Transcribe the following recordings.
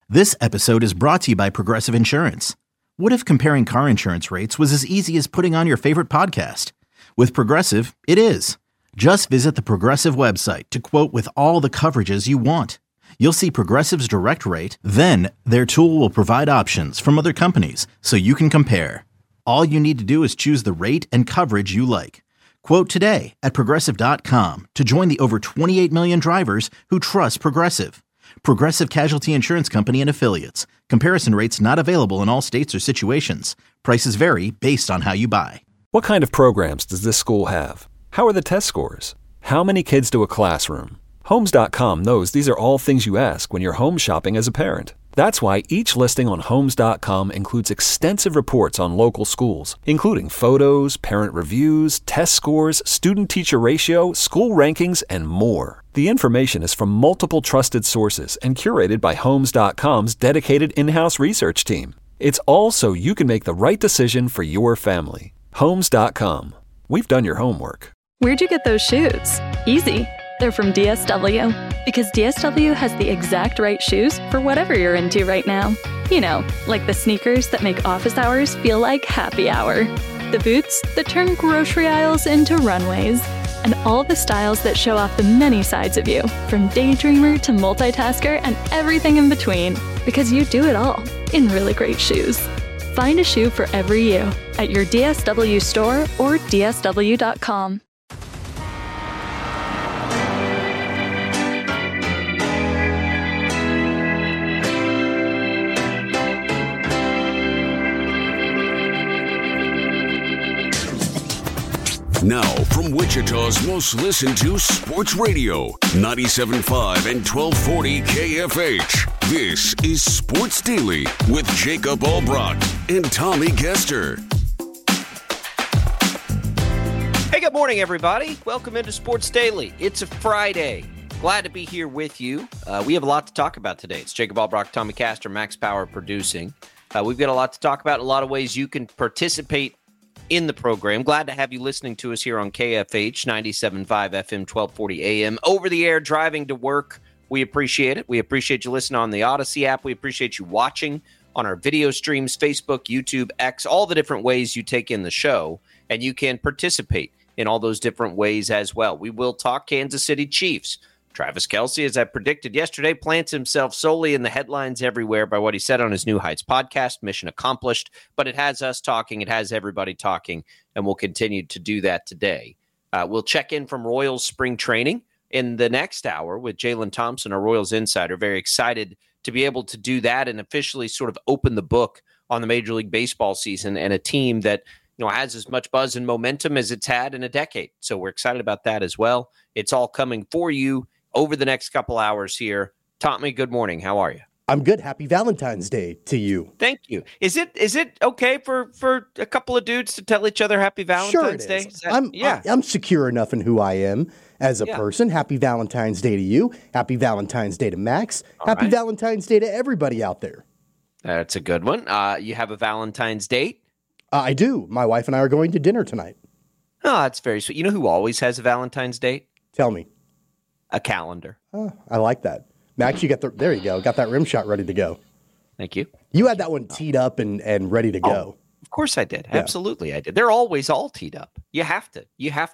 This episode is brought to you by Progressive Insurance. What if comparing car insurance rates was as easy as putting on your favorite podcast? With Progressive, it is. Just visit the Progressive website to quote with all the coverages you want. You'll see Progressive's direct rate, then their tool will provide options from other companies so you can compare. All you need to do is choose the rate and coverage you like. Quote today at Progressive.com to join the over 28 million drivers who trust Progressive. Progressive Casualty Insurance Company and Affiliates. Comparison rates not available in all states or situations. Prices vary based on how you buy. What kind of programs does this school have? How are the test scores? How many kids do a classroom? Homes.com knows these are all things you ask when you're home shopping as a parent. That's why each listing on Homes.com includes extensive reports on local schools, including photos, parent reviews, test scores, student-teacher ratio, school rankings, and more. The information is from multiple trusted sources and curated by Homes.com's dedicated in-house research team. It's all so you can make the right decision for your family. Homes.com. We've done your homework. Where'd you get those shoes? Easy. They're from DSW. Because DSW has the exact right shoes for whatever you're into right now. You know, like the sneakers that make office hours feel like happy hour. The boots that turn grocery aisles into runways. And all the styles that show off the many sides of you, from daydreamer to multitasker and everything in between. Because you do it all in really great shoes. Find a shoe for every you at your DSW store or DSW.com. Now, from Wichita's most listened to sports radio, 97.5 and 1240 KFH. This is Sports Daily with Jacob Albrock and Tommy Kester. Hey, good morning, everybody. Welcome into Sports Daily. It's a Friday. Glad to be here with you. We have a lot to talk about today. It's Jacob Albrock, Tommy Kester, Max Power producing. We've got a lot to talk about, a lot of ways you can participate in the program. Glad to have you listening to us here on KFH 97.5 FM 1240 AM over the air, driving to work. We appreciate it. We appreciate you listening on the Odyssey app. We appreciate you watching on our video streams, Facebook, YouTube, X, all the different ways you take in the show, and you can participate in all those different ways as well. We will talk Kansas City Chiefs. Travis Kelce, as I predicted yesterday, plants himself solely in the headlines everywhere by what he said on his New Heights podcast. Mission accomplished, but it has us talking. It has everybody talking, and we'll continue to do that today. We'll check in from Royals spring training in the next hour with Jalen Thompson, our Royals insider. Very excited to be able to do that and officially sort of open the book on the Major League Baseball season and a team that has as much buzz and momentum as it's had in a decade. So we're excited about that as well. It's all coming for you over the next couple hours here. Tommy, good morning. How are you? I'm good. Happy Valentine's Day to you. Thank you. Is it okay for a couple of dudes to tell each other Happy Valentine's Day? I'm secure enough in who I am as a person. Happy Valentine's Day to you. Happy Valentine's Day to Max. Happy Valentine's Day to everybody out there. That's a good one. You have a Valentine's date? I do. My wife and I are going to dinner tonight. Oh, that's very sweet. You know who always has a Valentine's date? Tell me. A calendar. Oh, I like that. Max, you got there you go. Got that rim shot ready to go. Thank you. You had that one teed up and ready to go. Of course I did. Yeah. Absolutely I did. They're always all teed up. You have to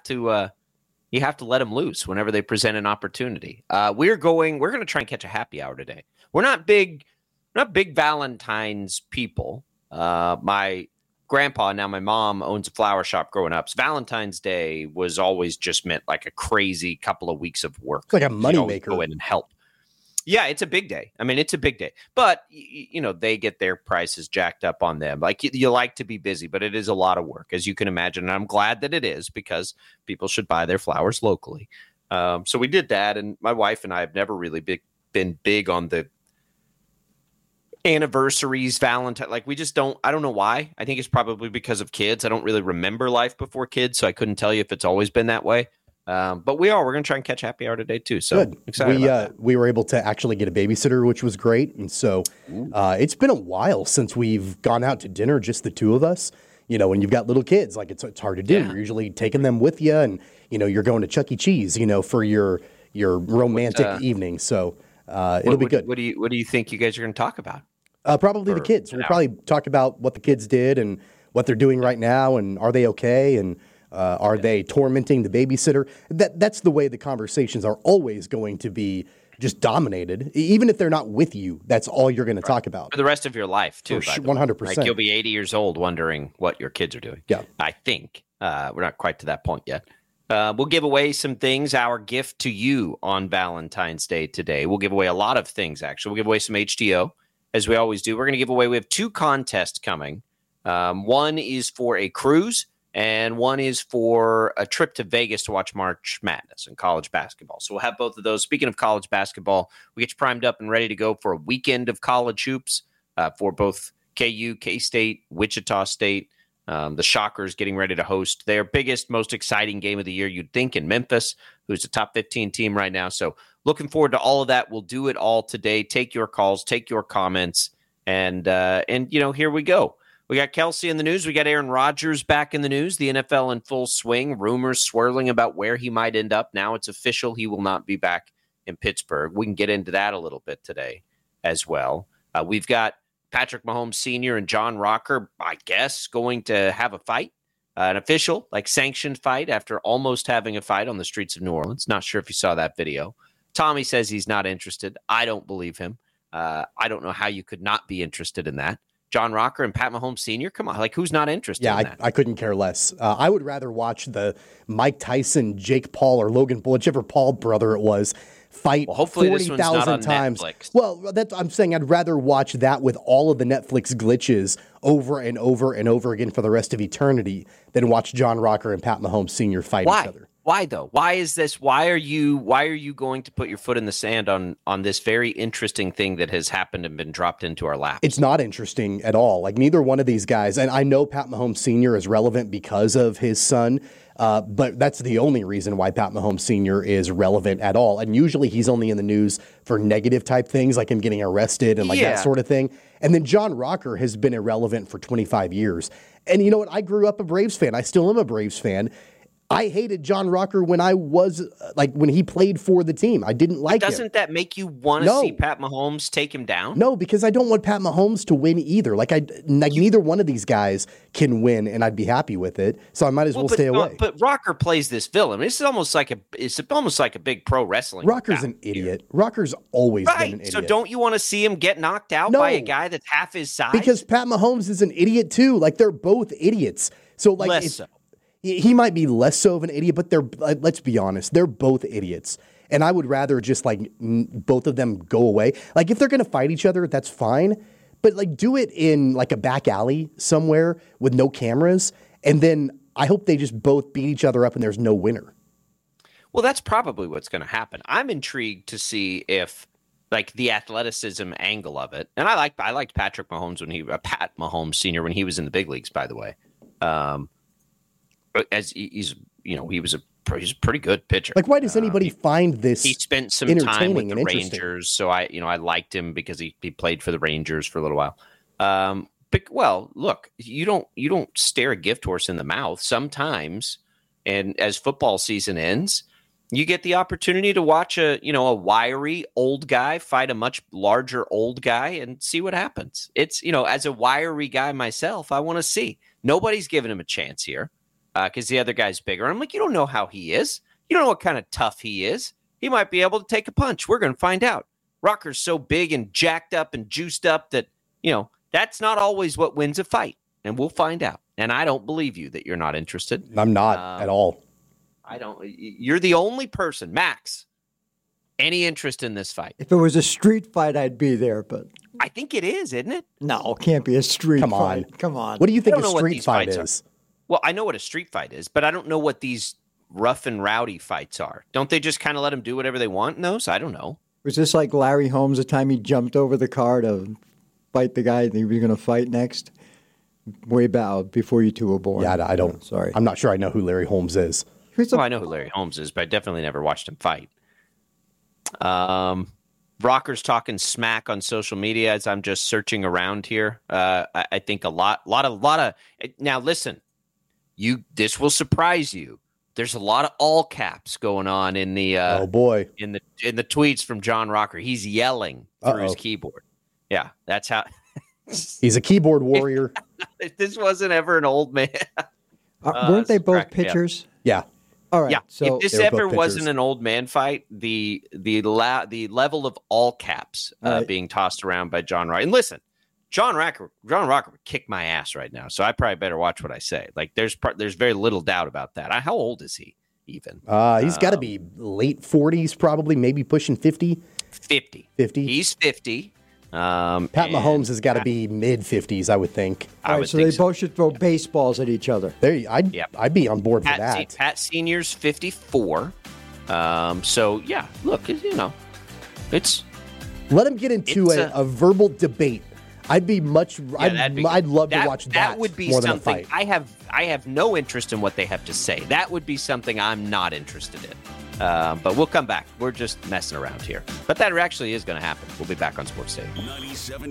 let them loose whenever they present an opportunity. We're going to try and catch a happy hour today. We're not big Valentine's people. My grandpa, now my mom, owns a flower shop growing up. So Valentine's Day was always just meant like a crazy couple of weeks of work. It's like a moneymaker. Go in and help. Yeah, it's a big day. I mean, it's a big day. But, they get their prices jacked up on them. Like, you like to be busy, but it is a lot of work, as you can imagine. And I'm glad that it is, because people should buy their flowers locally. So we did that. And my wife and I have never really been big on the anniversaries, Valentine. Like, we just don't. I don't know why. I think it's probably because of kids. I don't really remember life before kids, so I couldn't tell you if it's always been that way. But we're going to try and catch happy hour today too. So good. Excited about that. We were able to actually get a babysitter, which was great. And so it's been a while since we've gone out to dinner, just the two of us. You know, when you've got little kids, like it's hard to do. Yeah. You're usually taking them with you, and you're going to Chuck E. Cheese, for your romantic evening. So It'll be good. What do you think you guys are going to talk about? Probably the kids. We'll probably talk about what the kids did and what they're doing right now, and are they okay, and are they tormenting the babysitter? That's the way the conversations are always going to be just dominated. Even if they're not with you, that's all you're going to talk about. For the rest of your life, too. 100%. Like, you'll be 80 years old wondering what your kids are doing. Yeah. I think. We're not quite to that point yet. We'll give away some things, our gift to you on Valentine's Day today. We'll give away a lot of things, actually. We'll give away some HTO, as we always do. We're going to give away, we have 2 contests coming. One is for a cruise, and one is for a trip to Vegas to watch March Madness in college basketball. So we'll have both of those. Speaking of college basketball, we get you primed up and ready to go for a weekend of college hoops for both KU, K-State, Wichita State. The Shockers getting ready to host their biggest, most exciting game of the year, you'd think, in Memphis, who's a top 15 team right now. So looking forward to all of that. We'll do it all today. Take your calls, take your comments, and here we go. We got Kelsey in the news. We got Aaron Rodgers back in the news. The NFL in full swing. Rumors swirling about where he might end up. Now it's official. He will not be back in Pittsburgh. We can get into that a little bit today as well. We've got Patrick Mahomes Sr. and John Rocker, I guess, going to have a fight. An official, sanctioned fight after almost having a fight on the streets of New Orleans. Not sure if you saw that video. Tommy says he's not interested. I don't believe him. I don't know how you could not be interested in that. John Rocker and Pat Mahomes Sr.? Come on, who's not interested in that? I couldn't care less. I would rather watch the Mike Tyson, Jake Paul, or Logan Paul, whichever Paul brother it was, fight 40,000 times. Netflix. Well, I'm saying I'd rather watch that with all of the Netflix glitches over and over and over again for the rest of eternity than watch John Rocker and Pat Mahomes Sr. fight each other. Why though? Why is this? Why are you going to put your foot in the sand on this very interesting thing that has happened and been dropped into our lap? It's not interesting at all. Neither one of these guys, and I know Pat Mahomes Sr. is relevant because of his son, but that's the only reason why Pat Mahomes Sr. is relevant at all. And usually he's only in the news for negative type things, like him getting arrested and that sort of thing. And then John Rocker has been irrelevant for 25 years. And you know what? I grew up a Braves fan. I still am a Braves fan. I hated John Rocker when I was when he played for the team. I didn't like him. Doesn't that make you want to see Pat Mahomes take him down? No, because I don't want Pat Mahomes to win either. Neither one of these guys can win, and I'd be happy with it. So I might as well stay away. But Rocker plays this villain. It's almost like a big pro wrestling. Rocker's an idiot. Here. Rocker's always been an idiot. So don't you want to see him get knocked out by a guy that's half his size? Because Pat Mahomes is an idiot too. They're both idiots. So less so. He might be less so of an idiot, but let's be honest, they're both idiots. And I would rather just both of them go away. If they're going to fight each other, that's fine. But do it in a back alley somewhere with no cameras. And then I hope they just both beat each other up and there's no winner. Well, that's probably what's going to happen. I'm intrigued to see if the athleticism angle of it. And I liked Patrick Mahomes Pat Mahomes Sr. when he was in the big leagues, by the way. As he's a pretty good pitcher. Why does anybody find this? He spent some time with the Rangers, so I liked him because he played for the Rangers for a little while. But look, you don't stare a gift horse in the mouth. Sometimes, and as football season ends, you get the opportunity to watch a wiry old guy fight a much larger old guy and see what happens. It's as a wiry guy myself, I want to see. Nobody's giving him a chance here. Because the other guy's bigger. I'm you don't know how he is. You don't know what kind of tough he is. He might be able to take a punch. We're going to find out. Rocker's so big and jacked up and juiced up that, that's not always what wins a fight. And we'll find out. And I don't believe you that you're not interested. I'm not at all. I don't. You're the only person, Max, any interest in this fight. If it was a street fight, I'd be there, but I think it is, isn't it? No, it can't be a street fight. Come on. What do you think a street fight is? Well, I know what a street fight is, but I don't know what these rough and rowdy fights are. Don't they just kind of let them do whatever they want in those? I don't know. Was this like Larry Holmes, the time he jumped over the car to fight the guy that he was going to fight next? Way back before you two were born. Yeah, I don't. Sorry. I'm not sure I know who Larry Holmes is. Well, I know who Larry Holmes is, but I definitely never watched him fight. Rocker's talking smack on social media as I'm just searching around here. I think a lot of. Now listen. This will surprise you, There's a lot of all caps going on in the oh boy in the tweets from John Rocker. He's yelling through his keyboard. Yeah, that's how. He's a keyboard warrior. If this wasn't ever an old man. Weren't they both pitchers? Yeah. All right. Yeah. So if this they were ever both wasn't pitchers. an old man fight, the level of all caps Right. being tossed around by John Rocker. And listen, John Rocker would kick my ass right now, so I probably better watch what I say. Like there's very little doubt about that. How old is he even? He's got to be late 40s, probably, maybe pushing 50. 50. 50. He's 50. Pat Mahomes has got to be mid 50s, I would think. all right, so they both should throw baseballs at each other. I'd be on board for that. Pat Senior's 54. So yeah, look, it's. Let him get into a verbal debate. I'd be much. I'd love to watch that. That would be more something. than a fight. I have no interest in what they have to say. That would be something I'm not interested in. But we'll come back. We're just messing around here. But that actually is going to happen. We'll be back on Sports Day. 97.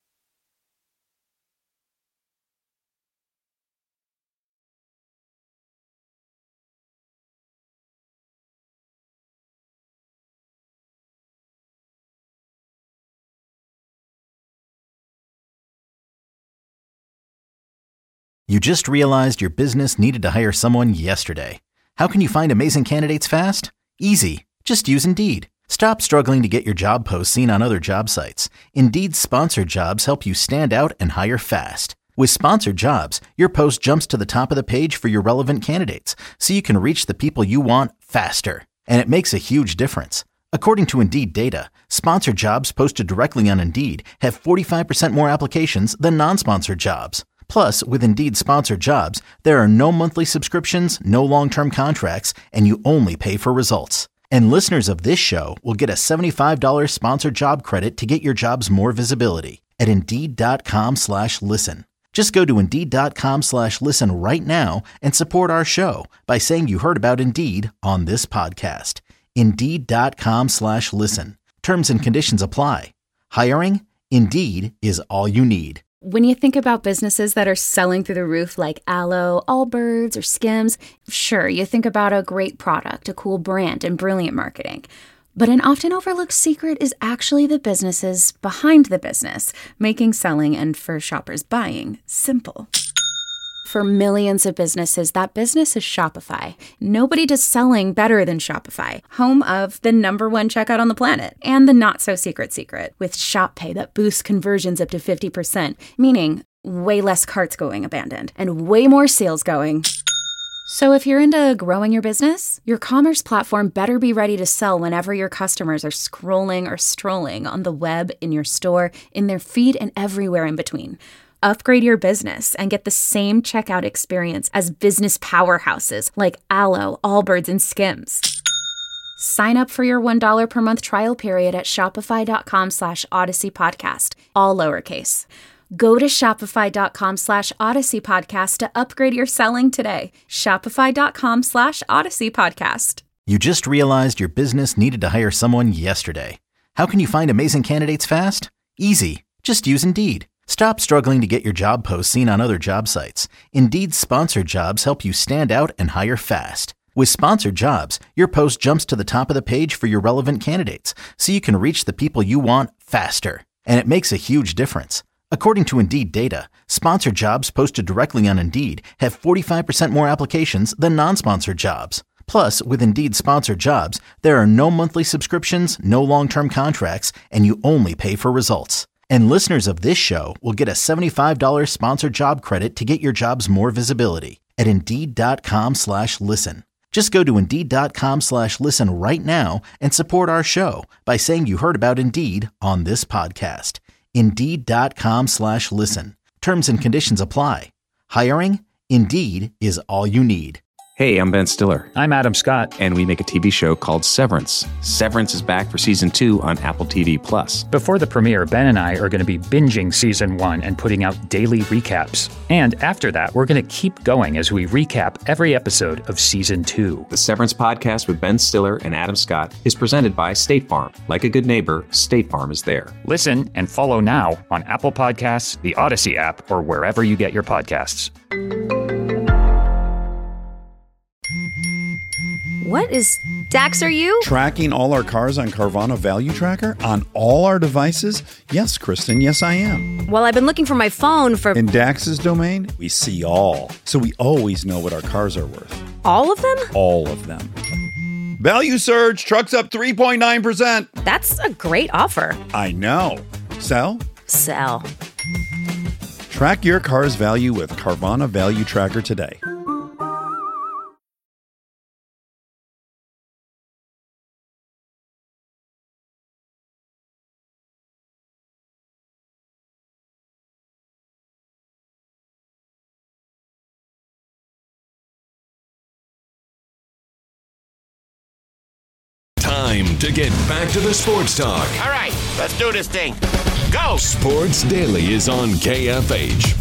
You just realized your business needed to hire someone yesterday. How can you find amazing candidates fast? Easy. Just use Indeed. Stop struggling to get your job posts seen on other job sites. Indeed's sponsored jobs help you stand out and hire fast. With sponsored jobs, your post jumps to the top of the page for your relevant candidates, so you can reach the people you want faster. And it makes a huge difference. According to Indeed data, sponsored jobs posted directly on Indeed have 45% more applications than non-sponsored jobs. Plus, with Indeed sponsored jobs, there are no monthly subscriptions, no long-term contracts, and you only pay for results. And listeners of this show will get a $75 sponsored job credit to get your jobs more visibility at Indeed.com/listen. Just go to Indeed.com/listen right now and support our show by saying you heard about Indeed on this podcast. Indeed.com/listen. Terms and conditions apply. Hiring? Indeed is all you need. When you think about businesses that are selling through the roof like Aloe, Allbirds, or Skims, sure, you think about a great product, a cool brand, and brilliant marketing. But an often overlooked secret is actually the businesses behind the business, making selling and for shoppers buying simple. For millions of businesses, that business is Shopify. Nobody does selling better than Shopify, home of the #1 checkout on the planet and the not-so-secret secret with Shop Pay that boosts conversions up to 50%, meaning way less carts going abandoned and way more sales going. So if you're into growing your business, your commerce platform better be ready to sell whenever your customers are scrolling or strolling on the web, in your store, in their feed, and everywhere in between. Upgrade your business and get the same checkout experience as business powerhouses like Aloe, Allbirds, and Skims. Sign up for your $1 per month trial period at shopify.com/Odyssey Podcast, all lowercase. Go to shopify.com/Odyssey Podcast to upgrade your selling today. Shopify.com/Odyssey Podcast. You just realized your business needed to hire someone yesterday. How can you find amazing candidates fast? Easy. Just use Indeed. Stop struggling to get your job posts seen on other job sites. Indeed's sponsored jobs help you stand out and hire fast. With sponsored jobs, your post jumps to the top of the page for your relevant candidates, so you can reach the people you want faster. And it makes a huge difference. According to Indeed data, sponsored jobs posted directly on Indeed have 45% more applications than non-sponsored jobs. Plus, with Indeed sponsored jobs, there are no monthly subscriptions, no long-term contracts, and you only pay for results. And listeners of this show will get a $75 sponsored job credit to get your jobs more visibility at Indeed.com/listen. Just go to Indeed.com/listen right now and support our show by saying you heard about Indeed on this podcast. Indeed.com/listen. Terms and conditions apply. Hiring? Indeed is all you need. Hey, I'm Ben Stiller. I'm Adam Scott. And we make a TV show called Severance. Severance is back for season 2 on Apple TV+. Before the premiere, Ben and I are going to be binging season 1 and putting out daily recaps. And after that, we're going to keep going as we recap every episode of season 2. The Severance podcast with Ben Stiller and Adam Scott is presented by State Farm. Like a good neighbor, State Farm is there. Listen and follow now on Apple Podcasts, the Odyssey app, or wherever you get your podcasts. What is Dax, are you? Tracking all our cars on Carvana Value Tracker on all our devices? Yes, Kristen, yes, I am. Well, I've been looking for my phone for... In Dax's domain, we see all. So we always know what our cars are worth. All of them? All of them. Value surge, trucks up 3.9%. That's a great offer. I know. Sell? Sell. Track your car's value with Carvana Value Tracker today. Time to get back to the sports talk. All right, let's do this thing. Go! Sports Daily is on KFH.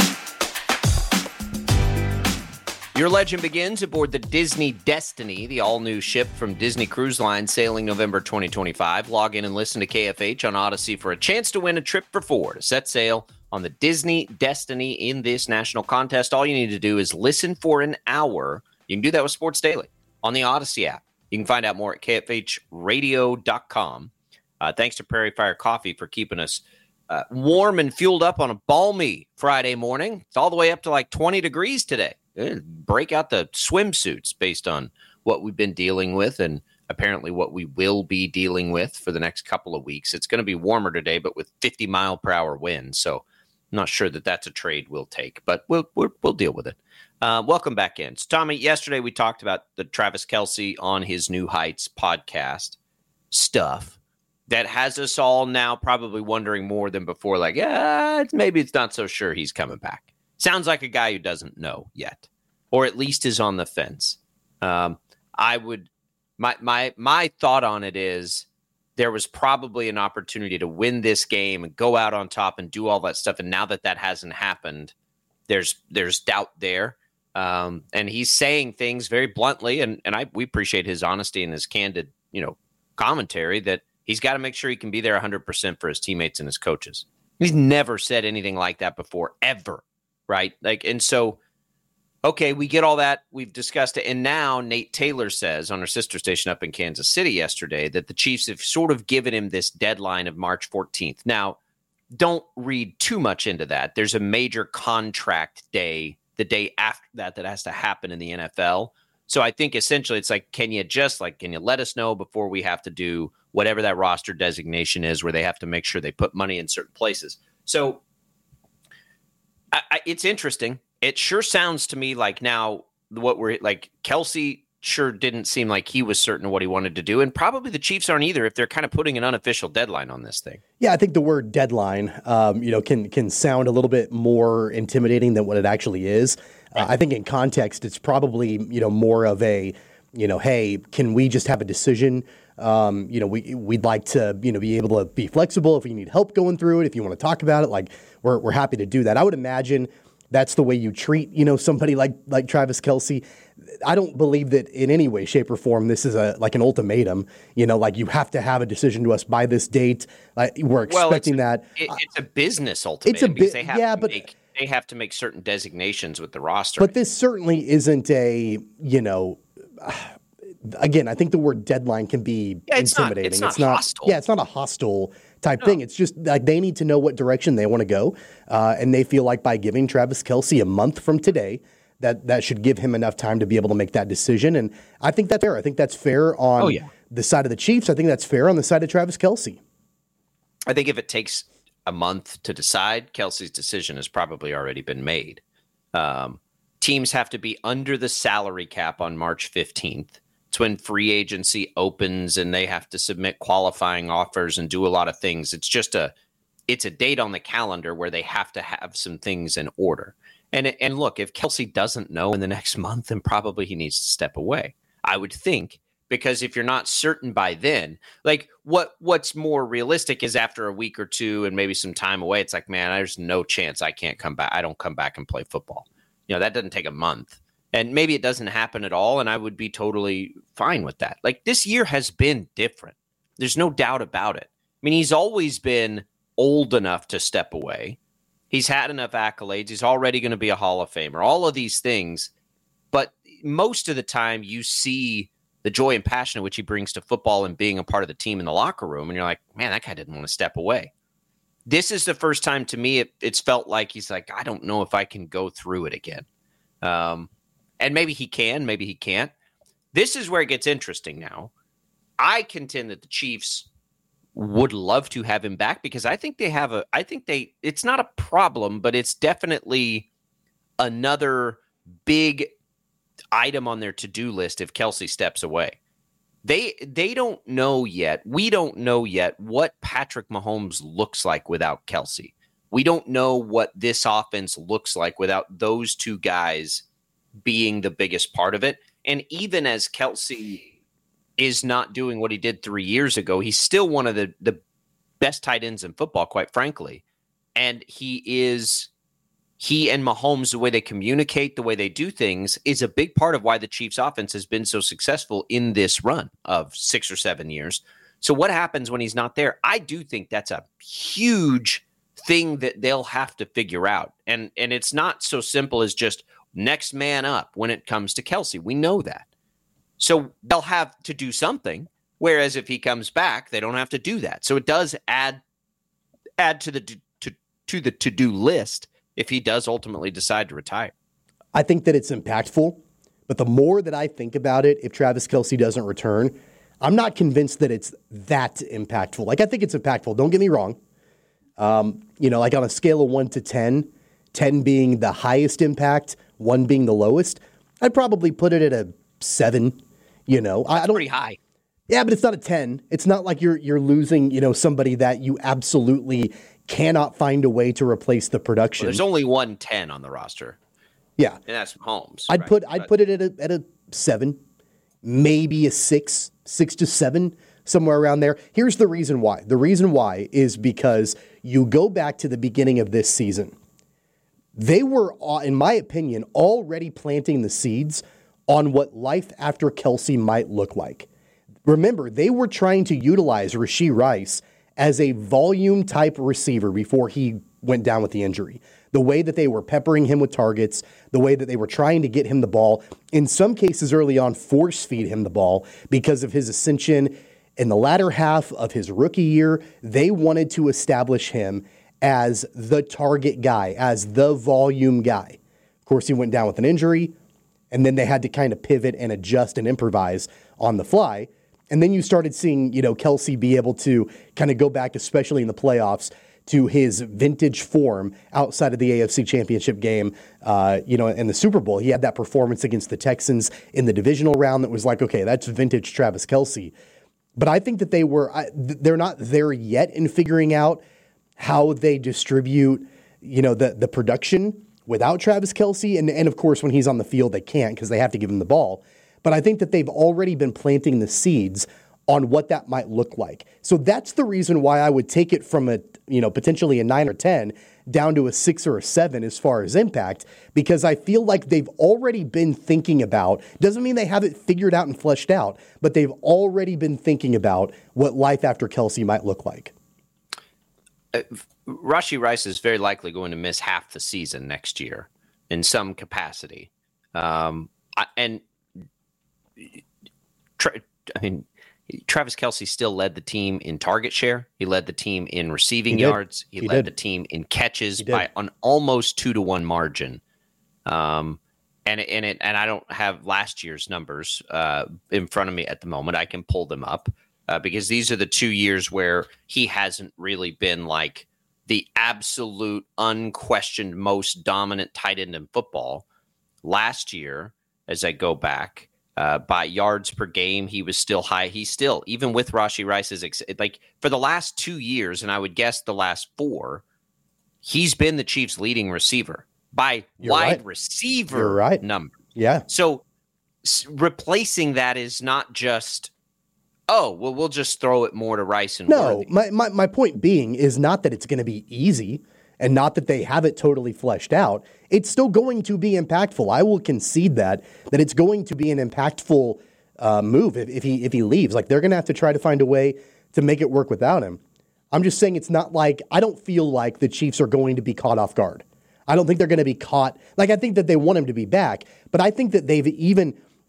Your legend begins aboard the Disney Destiny, the all-new ship from Disney Cruise Line sailing November 2025. Log in and listen to KFH on Odyssey for a chance to win a trip for four to set sail on the Disney Destiny in this national contest. All you need to do is listen for an hour. You can do that with Sports Daily on the Odyssey app. You can find out more at kfhradio.com. Thanks to Prairie Fire Coffee for keeping us warm and fueled up on a balmy Friday morning. It's all the way up to like 20 degrees today. Break out the swimsuits based on what we've been dealing with and apparently what we will be dealing with for the next couple of weeks. It's going to be warmer today, but with 50-mile-per-hour winds. So I'm not sure that that's a trade we'll take, but we'll deal with it. Welcome back in. So, Tommy, yesterday we talked about the Travis Kelce on his New Heights podcast stuff that has us all now probably wondering more than before, like, maybe it's not so sure he's coming back. Sounds like a guy who doesn't know yet, or at least is on the fence. My thought on it is there was probably an opportunity to win this game and go out on top and do all that stuff. And now that hasn't happened, there's doubt there. And he's saying things very bluntly, and we appreciate his honesty and his candid, commentary that he's got to make sure he can be there 100% for his teammates and his coaches. He's never said anything like that before, ever, right? And so, okay, we get all that. We've discussed it. And now Nate Taylor says on our sister station up in Kansas City yesterday that the Chiefs have sort of given him this deadline of March 14th. Now, don't read too much into that. There's a major contract day the day after that has to happen in the NFL. So I think essentially it's like, can you let us know before we have to do whatever that roster designation is where they have to make sure they put money in certain places. So it's interesting. It sure sounds to me like now what we're like Kelce sure didn't seem like he was certain of what he wanted to do. And probably the Chiefs aren't either if they're kind of putting an unofficial deadline on this thing. Yeah, I think the word deadline, can sound a little bit more intimidating than what it actually is. I think in context, it's probably, more of a, hey, can we just have a decision? We'd like to, be able to be flexible if you need help going through it. If you want to talk about it, like we're happy to do that. I would imagine that's the way you treat, somebody like Travis Kelce. I don't believe that in any way, shape, or form this is like an ultimatum. Like you have to have a decision to us by this date. We're expecting that. It's a business ultimatum because they have to make certain designations with the roster. But this certainly isn't a, again, I think the word deadline can be intimidating. It's not hostile. Yeah, it's not a hostile type thing. It's just like they need to know what direction they want to go. And they feel like by giving Travis Kelce a month from today, that should give him enough time to be able to make that decision. And I think that's fair. I think that's fair on the side of the Chiefs. I think that's fair on the side of Travis Kelce. I think if it takes a month to decide, Kelce's decision has probably already been made. Teams have to be under the salary cap on March 15th. It's when free agency opens and they have to submit qualifying offers and do a lot of things. It's a date on the calendar where they have to have some things in order. And look, if Kelce doesn't know in the next month, then probably he needs to step away, I would think, because if you're not certain by then, like what's more realistic is after a week or two and maybe some time away, it's like, man, there's no chance I can't come back. I don't come back and play football. That doesn't take a month. And maybe it doesn't happen at all, and I would be totally fine with that. Like, this year has been different. There's no doubt about it. I mean, he's always been old enough to step away. He's had enough accolades. He's already going to be a Hall of Famer. All of these things. But most of the time, you see the joy and passion which he brings to football and being a part of the team in the locker room. And you're like, man, that guy didn't want to step away. This is the first time to me it's felt like he's like, I don't know if I can go through it again. And maybe he can, maybe he can't. This is where it gets interesting now. I contend that the Chiefs would love to have him back because I think it's not a problem, but it's definitely another big item on their to-do list if Kelce steps away. They don't know yet. We don't know yet what Patrick Mahomes looks like without Kelce. We don't know what this offense looks like without those two guys being the biggest part of it. And even as Kelce is not doing what he did 3 years ago, he's still one of the best tight ends in football, quite frankly. And he and Mahomes, the way they communicate, the way they do things, is a big part of why the Chiefs offense has been so successful in this run of 6 or 7 years. So what happens when he's not there? I do think that's a huge thing that they'll have to figure out. And it's not so simple as just next man up when it comes to Kelce. We know that. So they'll have to do something, whereas if he comes back, they don't have to do that. So it does add to the to-do list if he does ultimately decide to retire. I think that it's impactful, but the more that I think about it, if Travis Kelce doesn't return, I'm not convinced that it's that impactful. Like, I think it's impactful. Don't get me wrong. Like on a scale of 1 to 10, 10 being the highest impact, 1 being the lowest, I'd probably put it at a 7. I don't, pretty high. Yeah, but it's not a 10. It's not like you're losing, somebody that you absolutely cannot find a way to replace the production. Well, there's only 1 10 on the roster. Yeah. And that's Mahomes. I'd put it at a 7, maybe a 6 to 7, somewhere around there. Here's the reason why. The reason why is because you go back to the beginning of this season. They were, in my opinion, already planting the seeds on what life after Kelce might look like. Remember, they were trying to utilize Rashee Rice as a volume type receiver before he went down with the injury. The way that they were peppering him with targets, the way that they were trying to get him the ball, in some cases early on force feed him the ball because of his ascension in the latter half of his rookie year. They wanted to establish him as the target guy, as the volume guy. Of course, he went down with an injury, and then they had to kind of pivot and adjust and improvise on the fly. And then you started seeing, Kelce be able to kind of go back, especially in the playoffs, to his vintage form outside of the AFC Championship game, in the Super Bowl. He had that performance against the Texans in the divisional round that was like, okay, that's vintage Travis Kelce. But I think that they're not there yet in figuring out how they distribute, the production without Travis Kelce. And of course, when he's on the field, they can't because they have to give him the ball. But I think that they've already been planting the seeds on what that might look like. So that's the reason why I would take it from potentially a 9 or 10 down to a 6 or a 7 as far as impact, because I feel like they've already been thinking about, doesn't mean they have it figured out and fleshed out, but they've already been thinking about what life after Kelce might look like. Rashee Rice is very likely going to miss half the season next year in some capacity. Travis Kelce still led the team in target share. He led the team in receiving yards. He led the team in catches by an almost 2-1 margin. And I don't have last year's numbers in front of me at the moment. I can pull them up because these are the 2 years where he hasn't really been like the absolute unquestioned most dominant tight end in football. Last year, as I go back, by yards per game, he was still high. He's still, even with Rashee Rice's, for the last 2 years, and I would guess the last 4, he's been the Chiefs' leading receiver by wide receiver number. Yeah. So replacing that is not just, we'll just throw it more to Rice and Worthy. My point being is not that it's going to be easy and not that they have it totally fleshed out. It's still going to be impactful. I will concede that it's going to be an impactful move if he leaves. Like, they're going to have to try to find a way to make it work without him. I'm just saying it's not like, I don't feel like the Chiefs are going to be caught off guard. I don't think they're going to be caught. Like, I think that they want him to be back, but I think that they've even,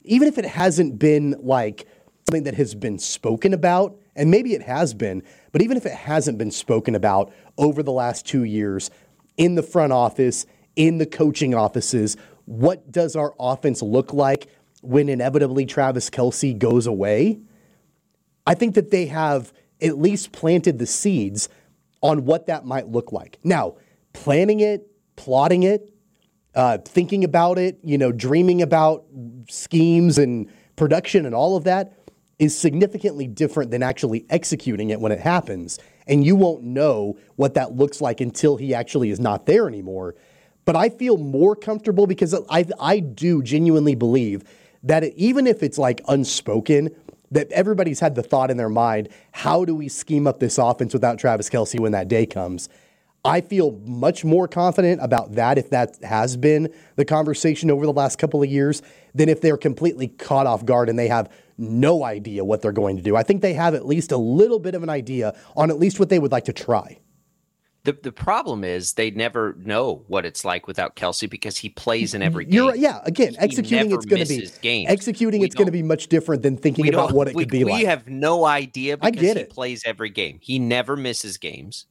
even if it hasn't been like something that has been spoken about, and maybe it has been, but even if it hasn't been spoken about over the last 2 years in the front office, in the coaching offices, what does our offense look like when inevitably Travis Kelce goes away? I think that they have at least planted the seeds on what that might look like. Now, planning it, plotting it, thinking about it, dreaming about schemes and production and all of that is significantly different than actually executing it when it happens. And you won't know what that looks like until he actually is not there anymore. But I feel more comfortable because I do genuinely believe that even if it's like unspoken, that everybody's had the thought in their mind, how do we scheme up this offense without Travis Kelce when that day comes? I feel much more confident about that if that has been the conversation over the last couple of years than if they're completely caught off guard and they have no idea what they're going to do. I think they have at least a little bit of an idea on at least what they would like to try. The problem is they never know what it's like without Kelce because he plays in every game. Again, executing it's going to be much different than thinking about what it could be like. We have no idea because he plays every game. He never misses games.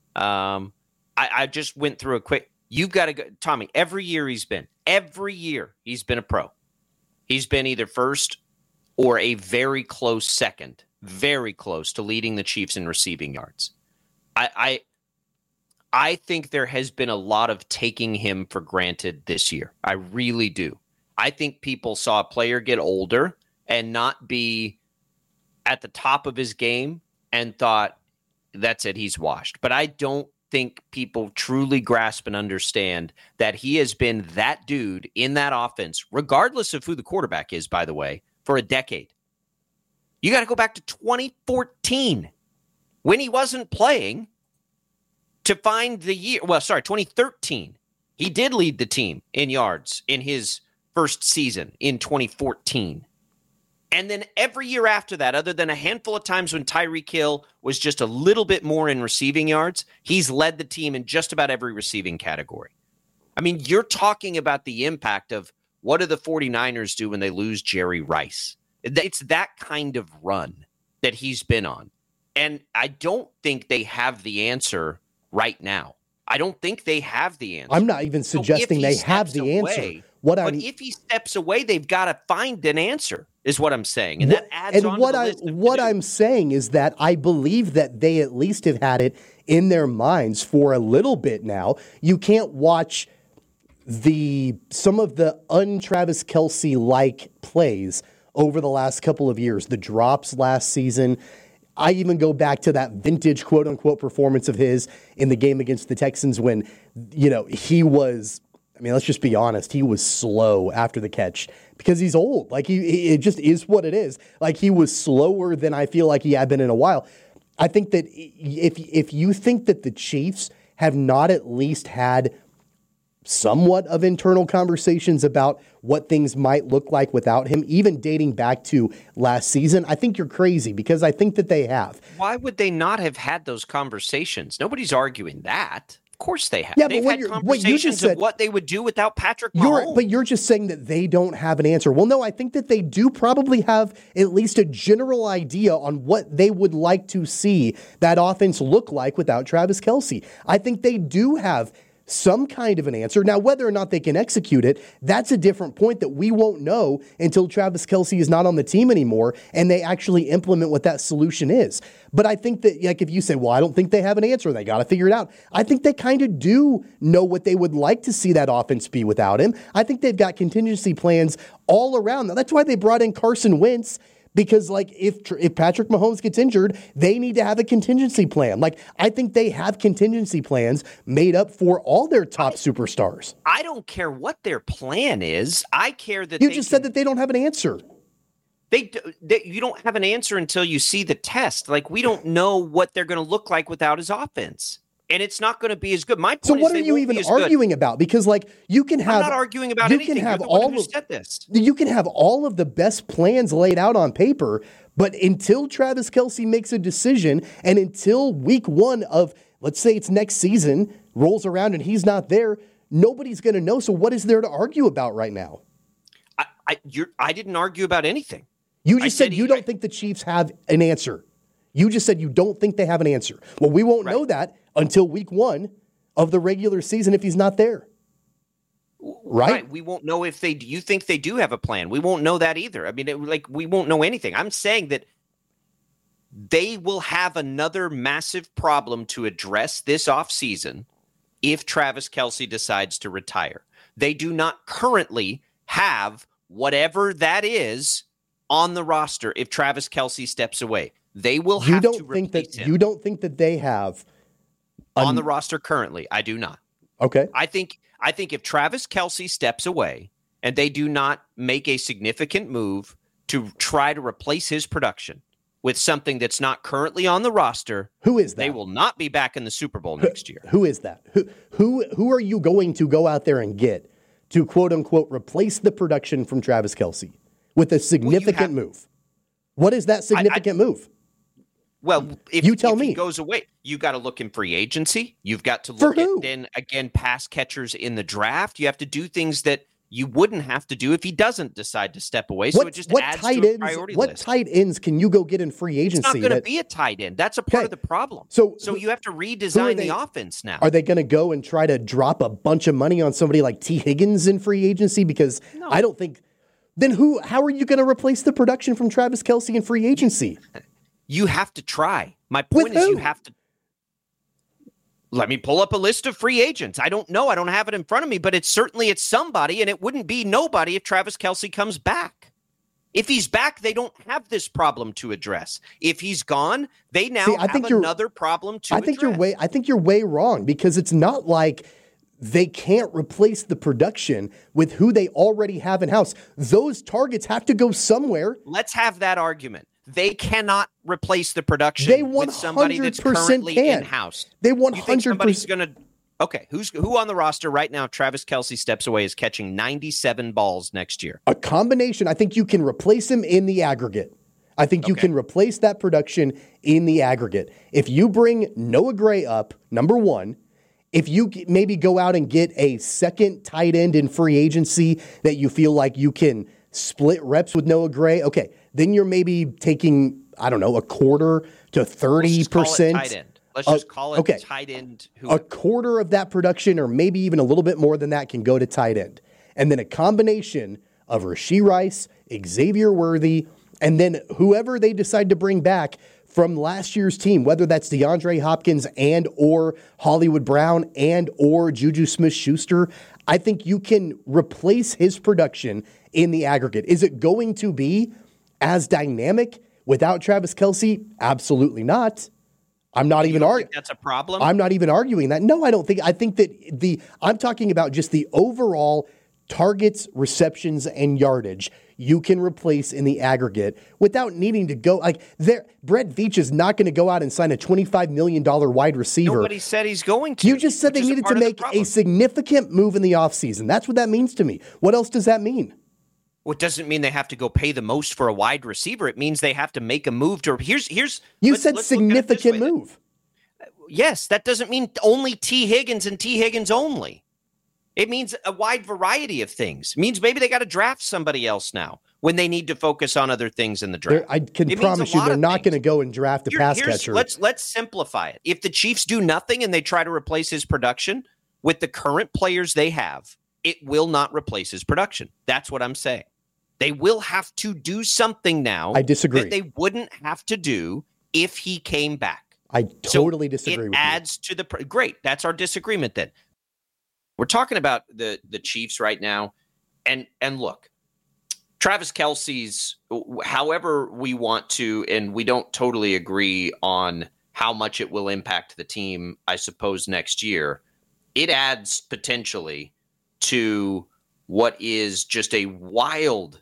I just went through a quick. You've got to go, Tommy. Every year he's been a pro. He's been either first or a very close second, very close to leading the Chiefs in receiving yards. I think there has been a lot of taking him for granted this year. I really do. I think people saw a player get older and not be at the top of his game and thought, that's it, he's washed. But I don't think people truly grasp and understand that he has been that dude in that offense, regardless of who the quarterback is, by the way, for a decade. You got to go back to 2014 when he wasn't playing to find the year. 2013. He did lead the team in yards in his first season in 2014. And then every year after that, other than a handful of times when Tyreek Hill was just a little bit more in receiving yards, he's led the team in just about every receiving category. I mean, you're talking about the impact of what do the 49ers do when they lose Jerry Rice? It's that kind of run that he's been on. And I don't think they have the answer right now. I don't think they have the answer. I'm not even suggesting they have the answer. But if he steps away, they've got to find an answer, is what I'm saying. And that adds on to the list. What I'm saying is that I believe that they at least have had it in their minds for a little bit now. You can't watch some of the un-Travis Kelce-like plays over the last couple of years. The drops last season. I even go back to that vintage quote-unquote performance of his in the game against the Texans when, he was, let's just be honest, he was slow after the catch because he's old. Like, it just is what it is. Like, he was slower than I feel like he had been in a while. I think that if you think that the Chiefs have not at least had somewhat of internal conversations about what things might look like without him, even dating back to last season, I think you're crazy because I think that they have. Why would they not have had those conversations? Nobody's arguing that. Of course they have. Yeah, They've had conversations of what they would do without Patrick Mahomes. But you're just saying that they don't have an answer. Well, no, I think that they do probably have at least a general idea on what they would like to see that offense look like without Travis Kelce. I think they do have some kind of an answer. Now, whether or not they can execute it, that's a different point that we won't know until Travis Kelce is not on the team anymore and they actually implement what that solution is. But I think that, like, if you say, well, I don't think they have an answer, they got to figure it out. I think they kind of do know what they would like to see that offense be without him. I think they've got contingency plans all around. Now, that's why they brought in Carson Wentz. Because, like, if Patrick Mahomes gets injured, they need to have a contingency plan. Like, I think they have contingency plans made up for all their top superstars. I don't care what their plan is. I care that you just said that they don't have an answer. You don't have an answer until you see the test. Like, we don't know what they're going to look like without his offense. And it's not going to be as good. My point so what are you even arguing about? Because, like, you can have... I'm not arguing about anything. You're the one who said this. You can have all of the best plans laid out on paper, but until Travis Kelce makes a decision and until week one of, let's say it's next season, rolls around and he's not there, nobody's going to know. So what is there to argue about right now? I didn't argue about anything. You just said you don't think the Chiefs have an answer. You just said you don't think they have an answer. Well, we won't know that until week 1 of the regular season if he's not there. Right? We won't know if you think they do have a plan. We won't know that either. I mean, we won't know anything. I'm saying that they will have another massive problem to address this offseason if Travis Kelce decides to retire. They do not currently have whatever that is on the roster if Travis Kelce steps away. They will have to replace him. You don't think that they have on the roster currently? I do not. Okay. I think if Travis Kelce steps away and they do not make a significant move to try to replace his production with something that's not currently on the roster, who is that? They will not be back in the Super Bowl next year. Who is that? Who are you going to go out there and get to quote unquote replace the production from Travis Kelce with a significant move? What is that significant move? Well, if he goes away, you got to look in free agency. You've got to look at then again pass catchers in the draft. You have to do things that you wouldn't have to do if he doesn't decide to step away. So it just adds to a priority list. What tight ends can you go get in free agency? It's not going to be a tight end. That's a part of the problem. So you have to redesign the offense now. Are they going to go and try to drop a bunch of money on somebody like T. Higgins in free agency? Because I don't think. Then how are you going to replace the production from Travis Kelce in free agency? You have to try. My point is you have to. Let me pull up a list of free agents. I don't know. I don't have it in front of me, but it's somebody, and it wouldn't be nobody if Travis Kelce comes back. If he's back, they don't have this problem to address. If he's gone, they now have another problem to address. I think you're way wrong, because it's not like they can't replace the production with who they already have in-house. Those targets have to go somewhere. Let's have that argument. They cannot replace the production with somebody that's currently in-house. They 100%. Somebody's going to. Okay, who on the roster right now? Travis Kelce steps away is catching 97 balls next year. A combination. I think you can replace him in the aggregate. I think you can replace that production in the aggregate. If you bring Noah Gray up, number one. If you maybe go out and get a second tight end in free agency that you feel like you can split reps with Noah Gray, okay, then you're maybe taking, I don't know, a quarter to 30%. Let's just call it tight end. A quarter of that production, or maybe even a little bit more than that, can go to tight end. And then a combination of Rashee Rice, Xavier Worthy, and then whoever they decide to bring back from last year's team, whether that's DeAndre Hopkins and or Hollywood Brown and or Juju Smith-Schuster, I think you can replace his production in the aggregate. Is it going to be as dynamic without Travis Kelce? Absolutely not. I'm not even arguing. That's a problem? I'm not even arguing that. No, I don't think. I think that I'm talking about just the overall targets, receptions, and yardage you can replace in the aggregate without needing to go like there. Brett Veach is not going to go out and sign a $25 million wide receiver. Nobody said he's going to. You just said they needed to make a significant move in the offseason. That's what that means to me. What else does that mean? Well, it doesn't mean they have to go pay the most for a wide receiver. It means they have to make a move to here's. You said significant move. Yes, that doesn't mean only T. Higgins and T. Higgins only. It means a wide variety of things. It means maybe they got to draft somebody else now when they need to focus on other things in the draft. I can promise you they're not going to go and draft a pass catcher. Let's simplify it. If the Chiefs do nothing and they try to replace his production with the current players they have, it will not replace his production. That's what I'm saying. They will have to do something now. I disagree. That they wouldn't have to do if he came back. I totally disagree with you. It adds to the great. That's our disagreement then. We're talking about the Chiefs right now, and look, Travis Kelce's, however we want to, and we don't totally agree on how much it will impact the team, I suppose, next year. It adds potentially to what is just a wild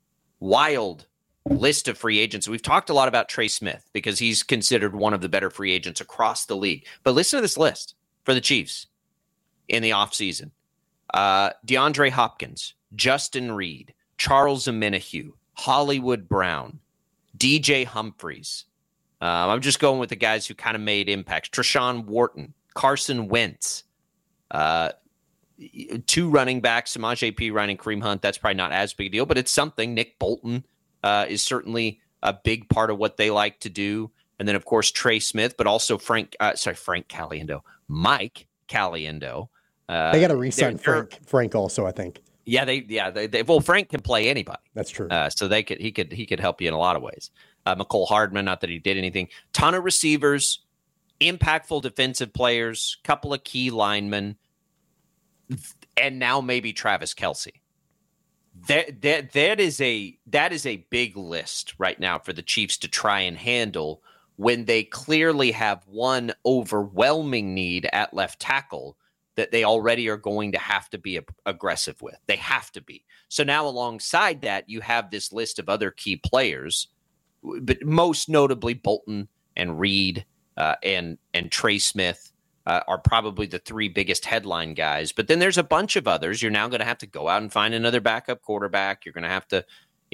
list of free agents. We've talked a lot about Trey Smith because he's considered one of the better free agents across the league. But listen to this list for the Chiefs in the offseason. DeAndre Hopkins, Justin Reed, Charles Omenihu, Hollywood Brown, DJ Humphries. I'm just going with the guys who kind of made impacts. Treshaun Wharton, Carson Wentz, two running backs, Samaje Perine and Kareem Hunt. That's probably not as big a deal, but it's something. Nick Bolton is certainly a big part of what they like to do. And then, of course, Trey Smith, but also Mike Caliendo. They got to re-sign Frank also, I think. Yeah, well, Frank can play anybody. That's true. So he could help you in a lot of ways. McCole Hardman, not that he did anything. Ton of receivers, impactful defensive players, couple of key linemen, and now maybe Travis Kelce. That is a big list right now for the Chiefs to try and handle when they clearly have one overwhelming need at left tackle that they already are going to have to be aggressive with. They have to be. So now alongside that, you have this list of other key players, but most notably Bolton and Reed and Trey Smith are probably the three biggest headline guys. But then there's a bunch of others. You're now going to have to go out and find another backup quarterback. You're going to have to,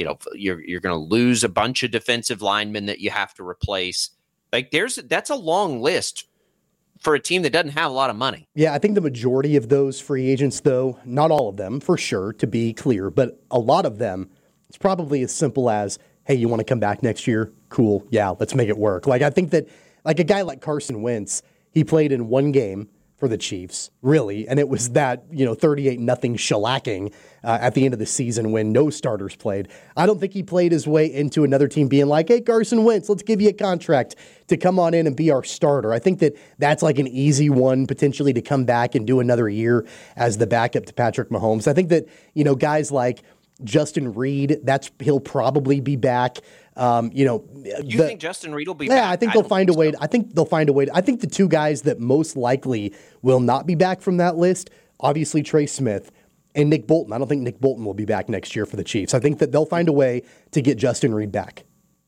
you're going to lose a bunch of defensive linemen that you have to replace. Like that's a long list for a team that doesn't have a lot of money. Yeah, I think the majority of those free agents, though, not all of them for sure, to be clear, but a lot of them, it's probably as simple as, hey, you want to come back next year? Cool. Yeah, let's make it work. Like, I think that like a guy like Carson Wentz, he played in one game for the Chiefs, really, and it was that 38-0 shellacking at the end of the season when no starters played. I don't think he played his way into another team being like, hey, Carson Wentz, let's give you a contract to come on in and be our starter. I think that that's like an easy one potentially to come back and do another year as the backup to Patrick Mahomes. I think that, guys like Justin Reed, he'll probably be back. You think Justin Reed will be back? Yeah, I think they'll find a way. I think the two guys that most likely will not be back from that list, obviously Trey Smith and Nick Bolton. I don't think Nick Bolton will be back next year for the Chiefs. I think that they'll find a way to get Justin Reed back.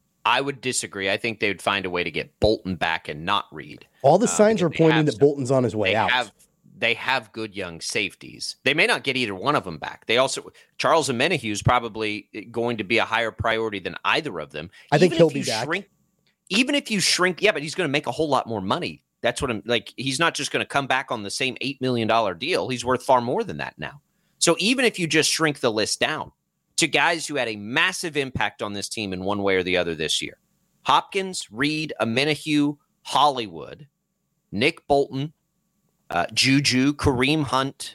I would disagree. I think they would find a way to get Bolton back and not Reed. All the signs are pointing that Bolton's on his way out. They have good young safeties. They may not get either one of them back. Charles Omenihu is probably going to be a higher priority than either of them. I think he'll be back. Even if you shrink, yeah, but he's going to make a whole lot more money. That's what I'm like. He's not just going to come back on the same $8 million deal. He's worth far more than that now. So even if you just shrink the list down to guys who had a massive impact on this team in one way or the other this year, Hopkins, Reed, Omenihu, Hollywood, Nick Bolton, Juju, Kareem Hunt,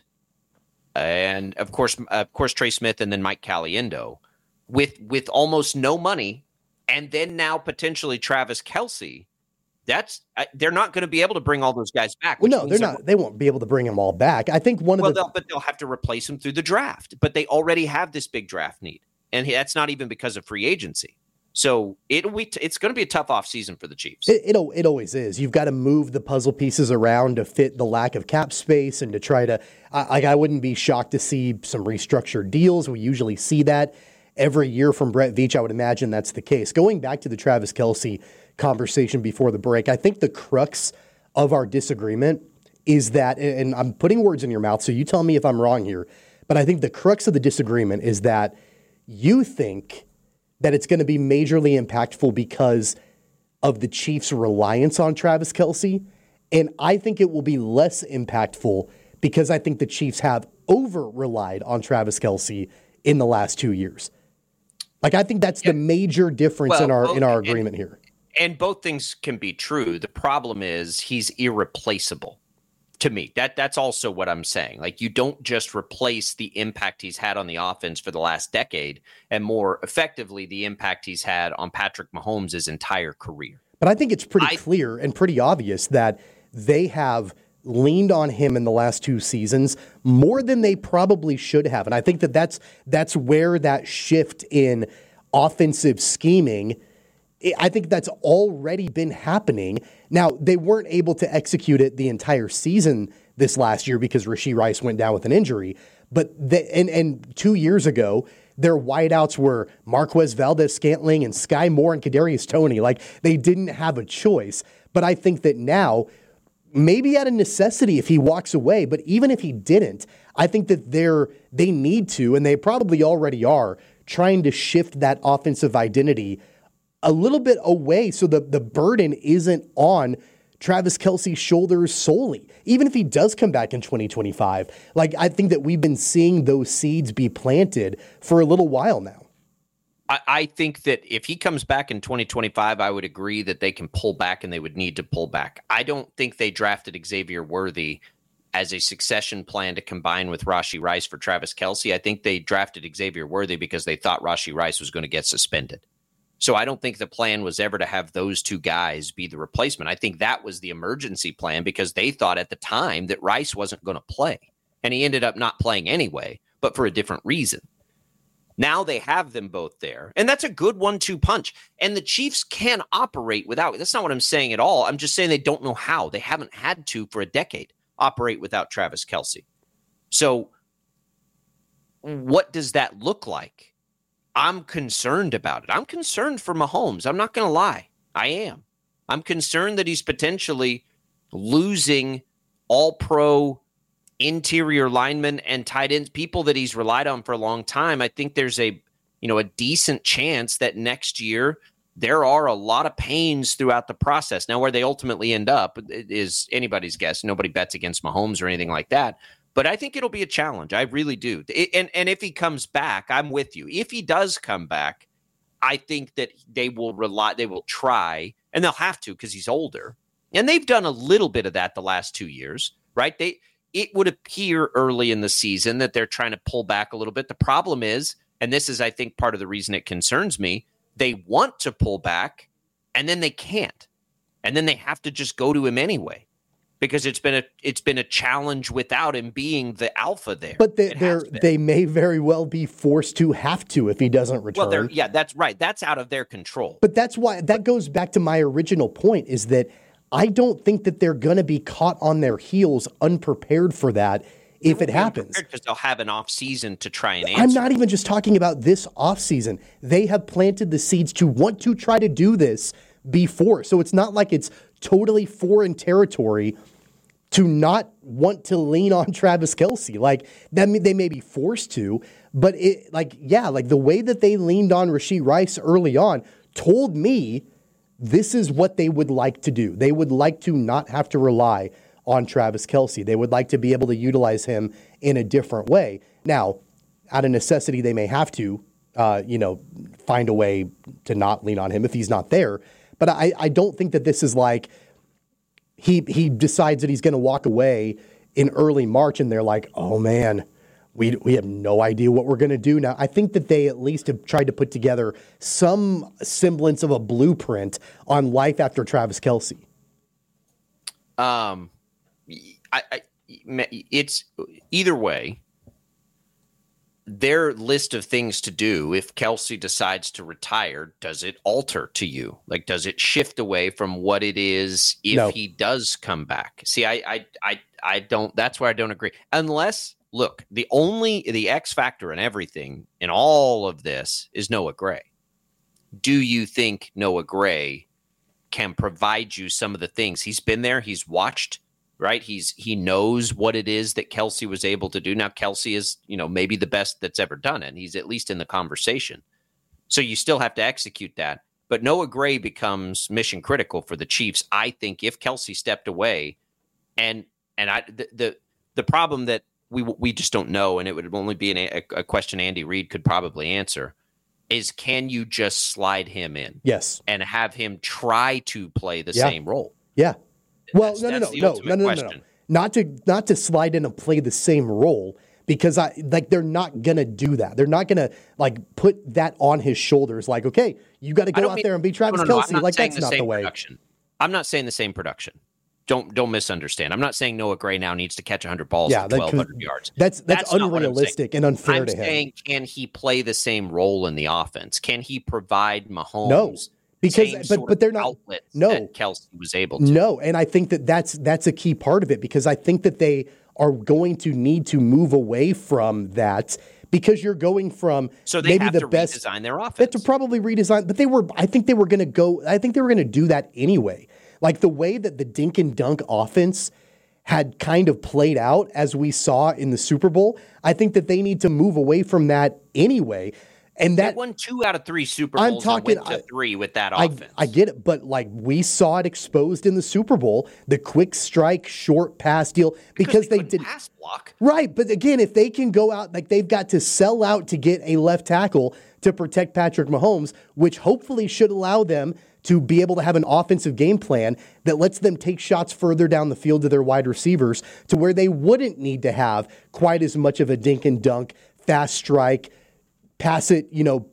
and of course Trey Smith, and then Mike Caliendo, with almost no money, and then now potentially Travis Kelce. They're not going to be able to bring all those guys back. Well, no, they're not. They won't be able to bring them all back. I think but they'll have to replace them through the draft. But they already have this big draft need, and that's not even because of free agency. So it's going to be a tough offseason for the Chiefs. It always is. You've got to move the puzzle pieces around to fit the lack of cap space and to try to I wouldn't be shocked to see some restructured deals. We usually see that every year from Brett Veach. I would imagine that's the case. Going back to the Travis Kelce conversation before the break, I think the crux of our disagreement is that, and I'm putting words in your mouth, so you tell me if I'm wrong here, but I think the crux of the disagreement is that you think that it's going to be majorly impactful because of the Chiefs' reliance on Travis Kelce. And I think it will be less impactful because I think the Chiefs have over-relied on Travis Kelce in the last 2 years. Like, I think that's the major difference in our agreement here. And both things can be true. The problem is he's irreplaceable. To me, that's also what I'm saying. Like, you don't just replace the impact he's had on the offense for the last decade, and more effectively, the impact he's had on Patrick Mahomes' entire career. But I think it's pretty clear and pretty obvious that they have leaned on him in the last 2 seasons more than they probably should have. And I think that's where that shift in offensive scheming, I think that's already been happening. Now, they weren't able to execute it the entire season this last year because Rashee Rice went down with an injury. But and 2 years ago, their wideouts were Marquez Valdez-Scantling and Sky Moore and Kadarius Toney. Like, they didn't have a choice. But I think that now, maybe out of necessity if he walks away, but even if he didn't, I think that they need to, and they probably already are, trying to shift that offensive identity a little bit away so the burden isn't on Travis Kelce's shoulders solely, even if he does come back in 2025. Like, I think that we've been seeing those seeds be planted for a little while now. I think that if he comes back in 2025, I would agree that they can pull back and they would need to pull back. I don't think they drafted Xavier Worthy as a succession plan to combine with Rashee Rice for Travis Kelce. I think they drafted Xavier Worthy because they thought Rashee Rice was going to get suspended. So I don't think the plan was ever to have those two guys be the replacement. I think that was the emergency plan because they thought at the time that Rice wasn't going to play. And he ended up not playing anyway, but for a different reason. Now they have them both there. And that's a good 1-2 punch. And the Chiefs can operate without. That's not what I'm saying at all. I'm just saying they don't know how. They haven't had to for a decade operate without Travis Kelce. So what does that look like? I'm concerned about it. I'm concerned for Mahomes. I'm not going to lie. I am. I'm concerned that he's potentially losing all-pro interior linemen and tight ends, people that he's relied on for a long time. I think there's a decent chance that next year there are a lot of pains throughout the process. Now, where they ultimately end up is anybody's guess. Nobody bets against Mahomes or anything like that. But I think it'll be a challenge. I really do. And if he comes back, I'm with you. If he does come back, I think that they will try, and they'll have to because he's older. And they've done a little bit of that the last 2 years, right? It would appear early in the season that they're trying to pull back a little bit. The problem is, and this is, I think, part of the reason it concerns me, they want to pull back, and then they can't. And then they have to just go to him anyway because it's been a challenge without him being the alpha there. But they may very well be forced to have to if he doesn't return. Well, yeah, that's right. That's out of their control. But that's why that goes back to my original point is that I don't think that they're going to be caught on their heels unprepared for that if it happens. Because they'll have an off season to try and answer. I'm not even just talking about this off season. They have planted the seeds to want to try to do this before. So it's not like it's totally foreign territory to not want to lean on Travis Kelce. Like that, they may be forced to, but the way that they leaned on Rashee Rice early on told me this is what they would like to do. They would like to not have to rely on Travis Kelce. They would like to be able to utilize him in a different way. Now, out of necessity, they may have to, find a way to not lean on him if he's not there. But I don't think that this is like he decides that he's going to walk away in early March and they're like, oh man, we have no idea what we're going to do now. I think that they at least have tried to put together some semblance of a blueprint on life after Travis Kelce. It's either way. Their list of things to do, if Kelce decides to retire, does it alter to you? Like, does it shift away from what it is if he does come back? See, I don't. That's where I don't agree. Unless, look, the X factor in everything in all of this is Noah Gray. Do you think Noah Gray can provide you some of the things he's been there? He's watched. Right. He knows what it is that Kelce was able to do. Now, Kelce is, maybe the best that's ever done it. And he's at least in the conversation. So you still have to execute that. But Noah Gray becomes mission critical for the Chiefs, I think, if Kelce stepped away. And the problem that we just don't know, and it would only be a question Andy Reid could probably answer, is can you just slide him in? Yes. And have him try to play the same role? Yeah. Well, no. Not to slide in and play the same role because they're not gonna do that. They're not gonna put that on his shoulders. Like, okay, you got to go out there and be Travis Kelce. Like that's not the way. Production. I'm not saying the same production. Don't misunderstand. I'm not saying Noah Gray now needs to catch 100 balls at 1,200 yards. That's unrealistic and unfair to him. I'm saying, can he play the same role in the offense? Can he provide Mahomes? No. Because, but they're not. No, that Kelce was able to. No, and I think that's a key part of it because I think that they are going to need to move away from that because you're going from so they maybe have the to best redesign their offense. They have to probably redesign, but I think they were going to do that anyway. Like the way that the dink and dunk offense had kind of played out as we saw in the Super Bowl, I think that they need to move away from that anyway. And that they won 2 out of 3 Super Bowls and went to 3 with that offense. I get it, but like we saw it exposed in the Super Bowl, the quick strike, short pass deal, because they did pass block. Right, but again, if they can go out, like they've got to sell out to get a left tackle to protect Patrick Mahomes, which hopefully should allow them to be able to have an offensive game plan that lets them take shots further down the field to their wide receivers to where they wouldn't need to have quite as much of a dink and dunk, fast strike, pass it,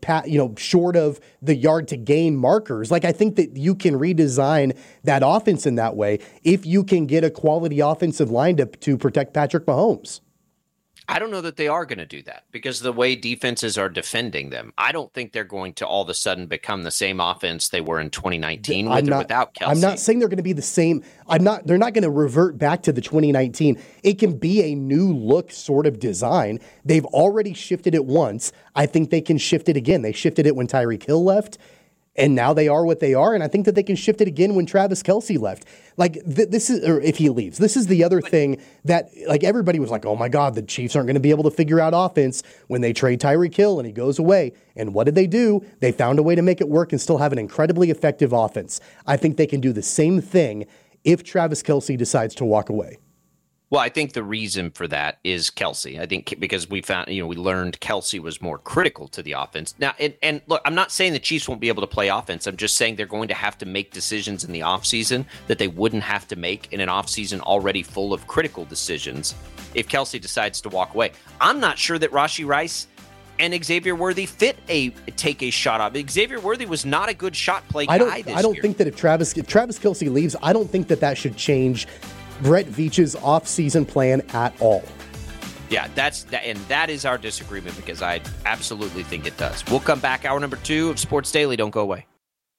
short of the yard to gain markers. Like, I think that you can redesign that offense in that way if you can get a quality offensive line to protect Patrick Mahomes. I don't know that they are going to do that because of the way defenses are defending them. I don't think they're going to all of a sudden become the same offense they were in 2019 with or without Kelce. I'm not saying they're going to be the same. They're not going to revert back to the 2019. It can be a new look sort of design. They've already shifted it once. I think they can shift it again. They shifted it when Tyreek Hill left. And now they are what they are, and I think that they can shift it again when Travis Kelce left. Like, this is, or if he leaves. This is the other thing that, like, everybody was like, oh my God, the Chiefs aren't going to be able to figure out offense when they trade Tyreek Hill and he goes away. And what did they do? They found a way to make it work and still have an incredibly effective offense. I think they can do the same thing if Travis Kelce decides to walk away. Well, I think the reason for that is Kelce. I think because we learned Kelce was more critical to the offense. Now, and look, I'm not saying the Chiefs won't be able to play offense. I'm just saying they're going to have to make decisions in the offseason that they wouldn't have to make in an offseason already full of critical decisions if Kelce decides to walk away. I'm not sure that Rashee Rice and Xavier Worthy take a shot off. Xavier Worthy was not a good shot play guy this year. I don't think that if Travis Kelce leaves, I don't think that should change Brett Veach's off-season plan at all. Yeah, and that is our disagreement because I absolutely think it does. We'll come back. Hour number 2 of Sports Daily. Don't go away.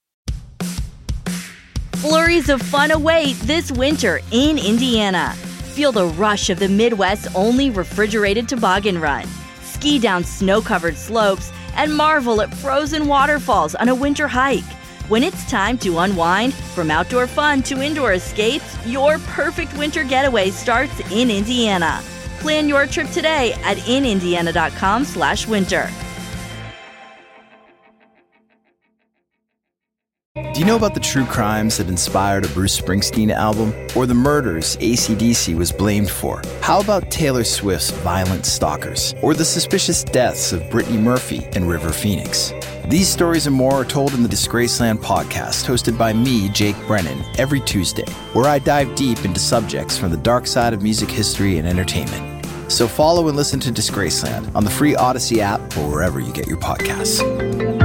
Flurries of fun await this winter in Indiana. Feel the rush of the Midwest's only refrigerated toboggan run. Ski down snow-covered slopes and marvel at frozen waterfalls on a winter hike. When it's time to unwind, from outdoor fun to indoor escapes, your perfect winter getaway starts in Indiana. Plan your trip today at inindiana.com/winter. Do you know about the true crimes that inspired a Bruce Springsteen album? Or the murders AC/DC was blamed for? How about Taylor Swift's Violent Stalkers? Or the suspicious deaths of Brittany Murphy and River Phoenix? These stories and more are told in the Disgraceland podcast, hosted by me, Jake Brennan, every Tuesday, where I dive deep into subjects from the dark side of music history and entertainment. So follow and listen to Disgraceland on the free Odyssey app or wherever you get your podcasts.